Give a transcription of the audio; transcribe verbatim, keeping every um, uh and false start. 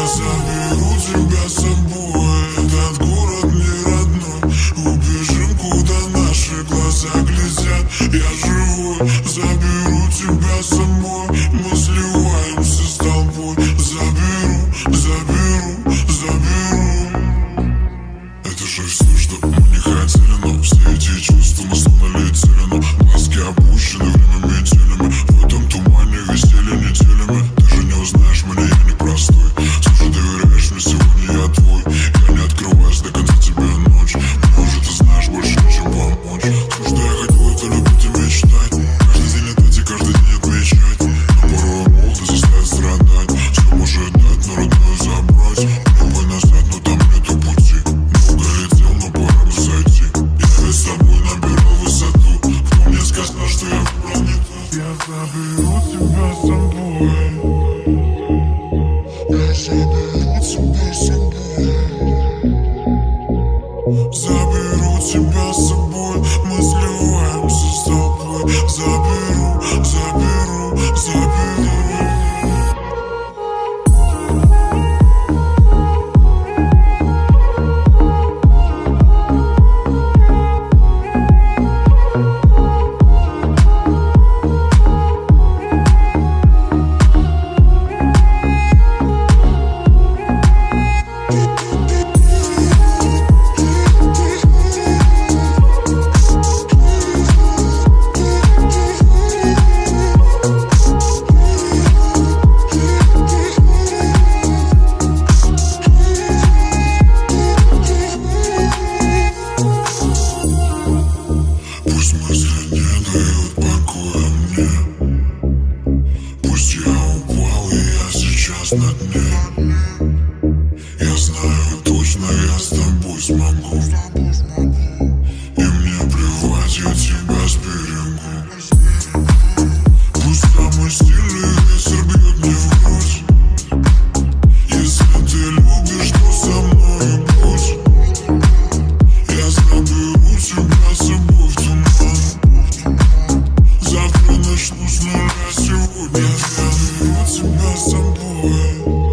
заберу тебя с собой. Этот город не родной. Убежим, куда наши глаза глядят. Я живой, заберу тебя с собой. Мы сливаемся с толпой. Заберу, заберу, заберу. Это же все, что мы не хотели, но все эти чувства мы словно летели. Но глазки опущены, время метелями. В этом тумане висели неделями. Ты же не узнаешь меня, я не простой. Слушай, доверяешь мне, сегодня я твой. Я не открываюсь до конца тебе ночь. Мне уже ты знаешь больше, чем помочь. Все, что я хотел, это любить и мечтать. Каждый день летать и каждый день отмечать. Но порой молодость заставит страдать. Все может дать, но родную забрать. Пробуй назад, но там нету пути. Много летел, но пора бы зайти. Я ведь с тобой набирал высоту. Кто мне сказал, что я выбрал не то? Я заберу тебя с собой. Я заберу тебя с собой. Заберу тебя с собой. Мы сливаемся с тобой. Заберу, заберу, заберу. Пусть мысли не дают покоя мне. Пусть я упал, и я сейчас на дне. Я знаю точно, я с тобой смогу. И мне плевать, я тебя сберегу. Пусть самый сильный ветер бьет мне в грудь. Если ты любишь, то со мной будь. Я заберу тебя с собой в туман. Завтра начну с нуля, сегодня я заберу тебя с собой.